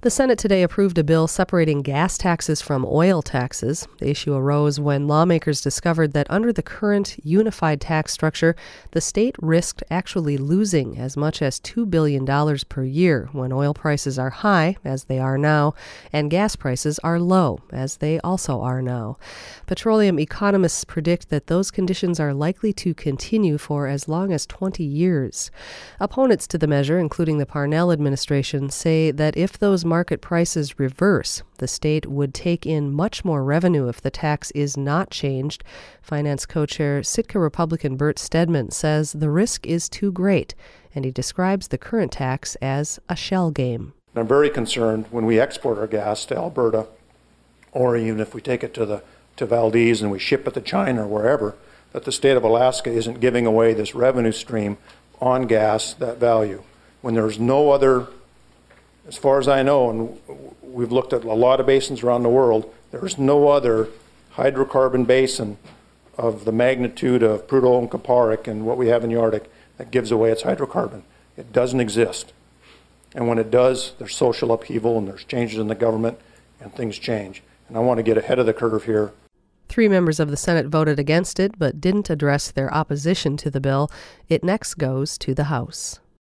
The Senate today approved a bill separating gas taxes from oil taxes. The issue arose when lawmakers discovered that under the current unified tax structure, the state risked actually losing as much as $2 billion per year when oil prices are high, as they are now, and gas prices are low, as they also are now. Petroleum economists predict that those conditions are likely to continue for as long as 20 years. Opponents to the measure, including the Parnell administration, say that if those market prices reverse, the state would take in much more revenue if the tax is not changed. Finance co-chair Sitka Republican Bert Stedman says the risk is too great, and he describes the current tax as a shell game. I'm very concerned when we export our gas to Alberta, or even if we take it to Valdez and we ship it to China or wherever, that the state of Alaska isn't giving away this revenue stream on gas, that value, when there's no other. As far as I know, and we've looked at a lot of basins around the world, there's no other hydrocarbon basin of the magnitude of Prudhoe and Kuparuk and what we have in the Arctic that gives away its hydrocarbon. It doesn't exist. And when it does, there's social upheaval and there's changes in the government and things change. And I want to get ahead of the curve here. 3 members of the Senate voted against it, but didn't address their opposition to the bill. It next goes to the House.